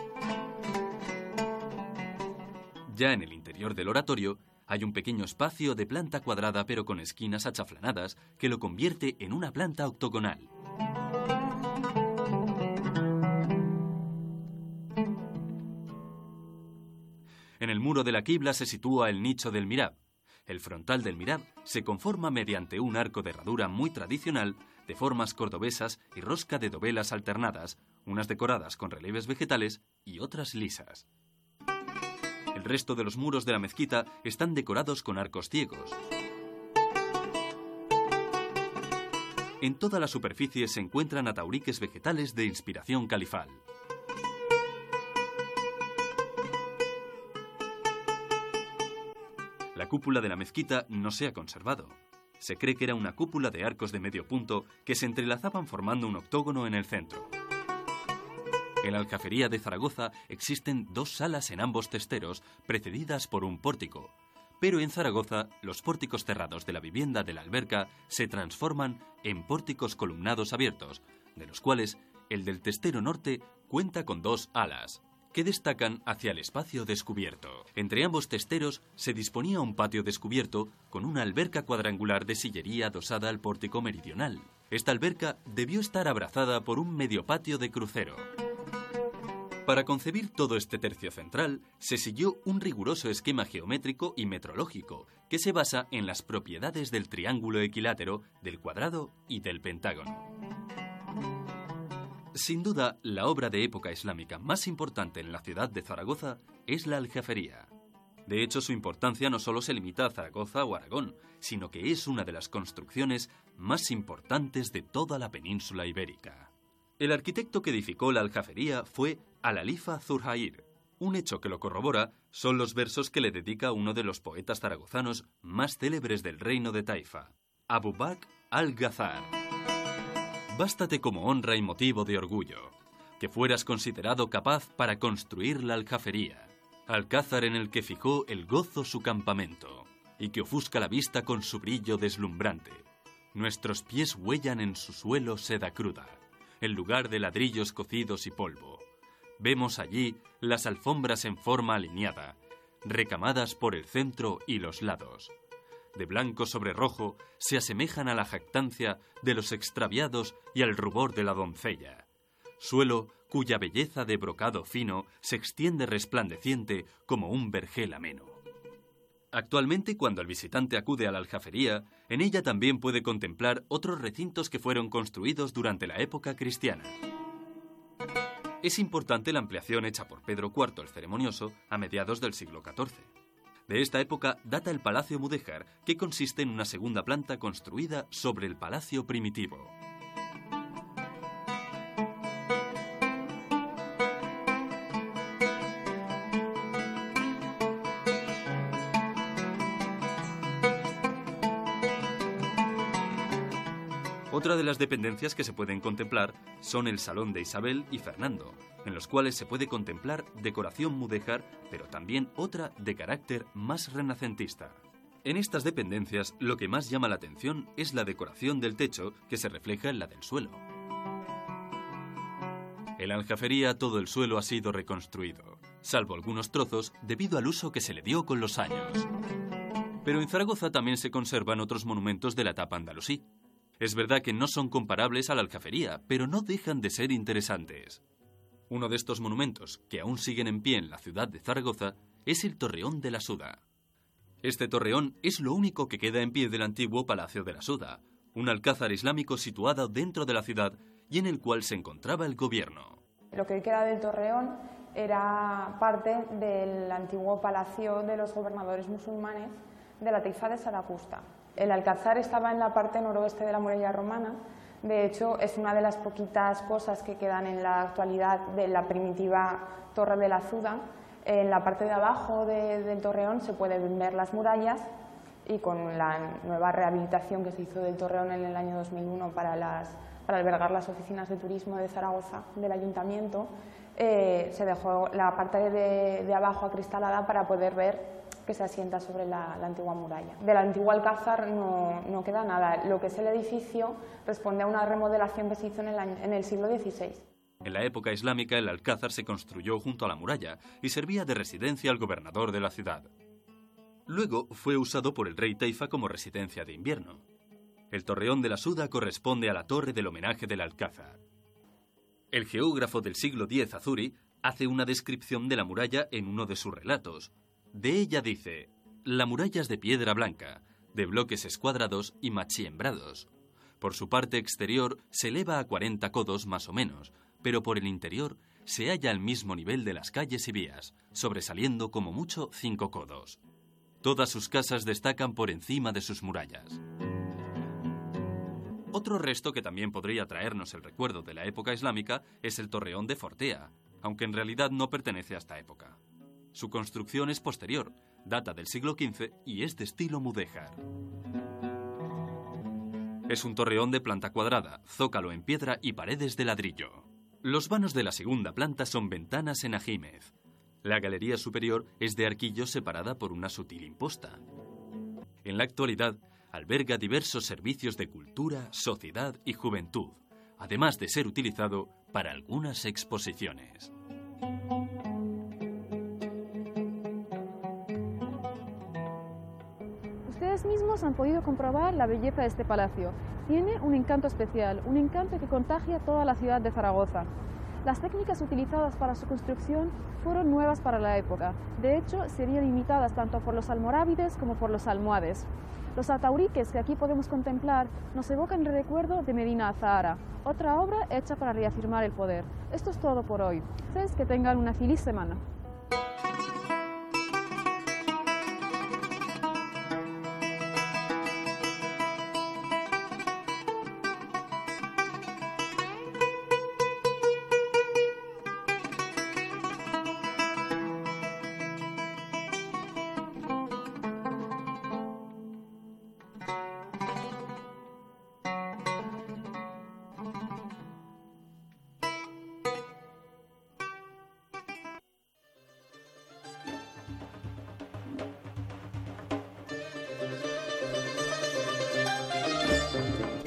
Speaker 11: Ya en el interior del oratorio hay un pequeño espacio de planta cuadrada pero con esquinas achaflanadas que lo convierte en una planta octogonal. En el muro de la quibla se sitúa el nicho del mirab. El frontal del mirab se conforma mediante un arco de herradura muy tradicional, de formas cordobesas y rosca de dovelas alternadas, unas decoradas con relieves vegetales y otras lisas. El resto de los muros de la mezquita están decorados con arcos ciegos. En toda la superficie se encuentran atauriques vegetales de inspiración califal. La cúpula de la mezquita no se ha conservado. Se cree que era una cúpula de arcos de medio punto que se entrelazaban formando un octógono en el centro. En la Aljafería de Zaragoza existen dos salas en ambos testeros, precedidas por un pórtico. Pero en Zaragoza, los pórticos cerrados de la vivienda de la alberca se transforman en pórticos columnados abiertos, de los cuales el del testero norte cuenta con dos alas, que destacan hacia el espacio descubierto. Entre ambos testeros se disponía un patio descubierto con una alberca cuadrangular de sillería adosada al pórtico meridional. Esta alberca debió estar abrazada por un medio patio de crucero. Para concebir todo este tercio central, se siguió un riguroso esquema geométrico y metrológico, que se basa en las propiedades del triángulo equilátero, del cuadrado y del pentágono. Sin duda, la obra de época islámica más importante en la ciudad de Zaragoza es la Aljafería. De hecho, su importancia no solo se limita a Zaragoza o Aragón, sino que es una de las construcciones más importantes de toda la península ibérica. El arquitecto que edificó la Aljafería fue Al-Alifa Zurhair, Un hecho que lo corrobora son los versos que le dedica uno de los poetas zaragozanos más célebres del reino de Taifa, Abu Bakr al-Ghazar. Bástate como honra y motivo de orgullo, que fueras considerado capaz para construir la aljafería, alcázar en el que fijó el gozo su campamento, y que ofusca la vista con su brillo deslumbrante. Nuestros pies huellan en su suelo seda cruda, en lugar de ladrillos cocidos y polvo. Vemos allí las alfombras en forma alineada, recamadas por el centro y los lados. De blanco sobre rojo se asemejan a la jactancia de los extraviados y al rubor de la doncella. Suelo cuya belleza de brocado fino se extiende resplandeciente como un vergel ameno. Actualmente, cuando el visitante acude a la aljafería, en ella también puede contemplar otros recintos que fueron construidos durante la época cristiana. Es importante la ampliación hecha por Pedro cuarto el Ceremonioso a mediados del siglo catorce. De esta época data el Palacio Mudéjar, que consiste en una segunda planta construida sobre el palacio primitivo. Otra de las dependencias que se pueden contemplar son el Salón de Isabel y Fernando, en los cuales se puede contemplar decoración mudéjar, pero también otra de carácter más renacentista. En estas dependencias, lo que más llama la atención es la decoración del techo, que se refleja en la del suelo. En la aljafería todo el suelo ha sido reconstruido, salvo algunos trozos debido al uso que se le dio con los años. Pero en Zaragoza también se conservan otros monumentos de la etapa andalusí. Es verdad que no son comparables a la aljafería, pero no dejan de ser interesantes. Uno de estos monumentos, que aún siguen en pie en la ciudad de Zaragoza, es el Torreón de la Suda. Este torreón es lo único que queda en pie del antiguo Palacio de la Suda, un alcázar islámico situado dentro de la ciudad y en el cual se encontraba el gobierno.
Speaker 12: Lo que queda del torreón era parte del antiguo palacio de los gobernadores musulmanes de la Taifa de Saracusta. El alcázar estaba en la parte noroeste de la muralla romana. De hecho, es una de las poquitas cosas que quedan en la actualidad de la primitiva Torre de la Suda. En la parte de abajo de, del torreón se pueden ver las murallas, y con la nueva rehabilitación que se hizo del torreón en el año dos mil uno para, las, para albergar las oficinas de turismo de Zaragoza, del ayuntamiento, eh, se dejó la parte de, de abajo acristalada para poder ver que se asienta sobre la, la antigua muralla. Del antiguo alcázar no, no queda nada. Lo que es el edificio responde a una remodelación que se hizo en el, año, en el siglo dieciséis.
Speaker 11: En la época islámica el alcázar se construyó junto a la muralla y servía de residencia al gobernador de la ciudad. Luego fue usado por el rey Taifa como residencia de invierno. El Torreón de la Suda corresponde a la torre del homenaje del alcázar. El geógrafo del siglo diez, Azuri, hace una descripción de la muralla en uno de sus relatos. De ella dice: la muralla es de piedra blanca, de bloques escuadrados y machiembrados. Por su parte exterior se eleva a cuarenta codos más o menos, pero por el interior se halla al mismo nivel de las calles y vías, sobresaliendo como mucho cinco codos. Todas sus casas destacan por encima de sus murallas. Otro resto que también podría traernos el recuerdo de la época islámica es el Torreón de Fortea, aunque en realidad no pertenece a esta época. Su construcción es posterior, data del siglo quince y es de estilo mudéjar. Es un torreón de planta cuadrada, zócalo en piedra y paredes de ladrillo. Los vanos de la segunda planta son ventanas en ajímez. La galería superior es de arquillo separada por una sutil imposta. En la actualidad, alberga diversos servicios de cultura, sociedad y juventud, además de ser utilizado para algunas exposiciones.
Speaker 10: Ustedes mismos han podido comprobar la belleza de este palacio. Tiene un encanto especial, un encanto que contagia toda la ciudad de Zaragoza. Las técnicas utilizadas para su construcción fueron nuevas para la época. De hecho, serían imitadas tanto por los almorávides como por los almohades. Los atauriques que aquí podemos contemplar nos evocan el recuerdo de Medina Azahara, otra obra hecha para reafirmar el poder. Esto es todo por hoy. Ustedes que tengan una feliz semana.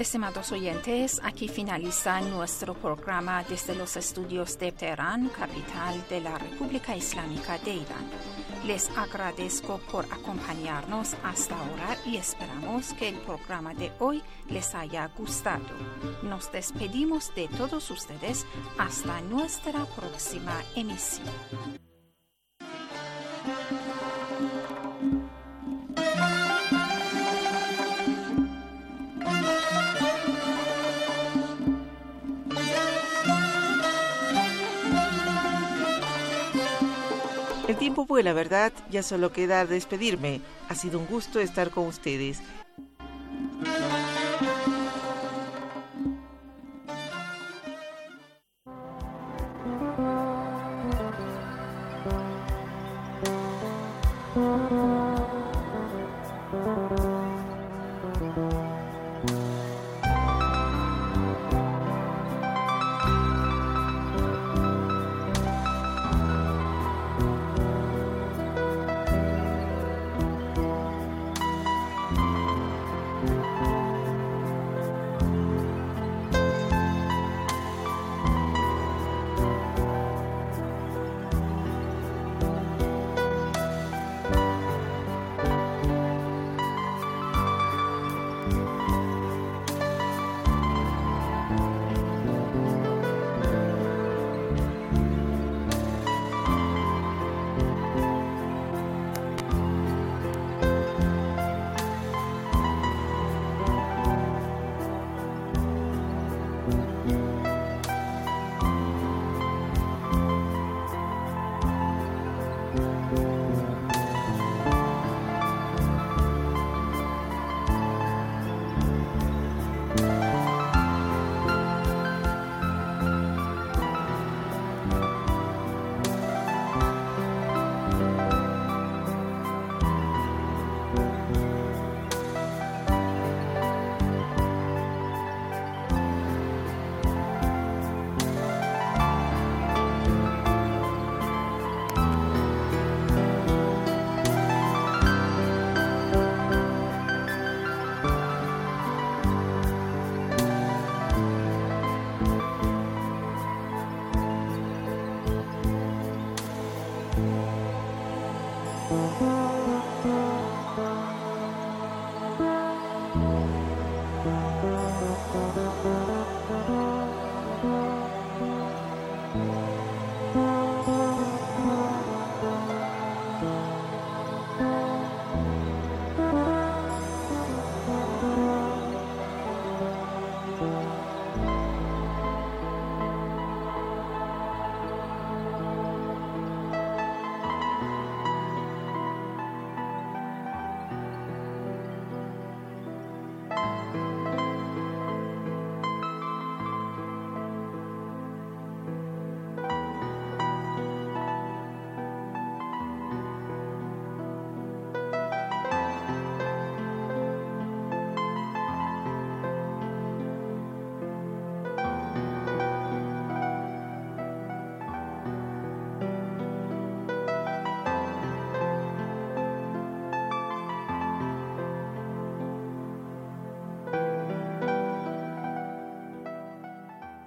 Speaker 13: Estimados oyentes, aquí finaliza nuestro programa desde los estudios de Teherán, capital de la República Islámica de Irán. Les agradezco por acompañarnos hasta ahora y esperamos que el programa de hoy les haya gustado. Nos despedimos de todos ustedes hasta nuestra próxima emisión.
Speaker 4: El tiempo vuela, ¿verdad? Ya solo queda despedirme. Ha sido un gusto estar con ustedes.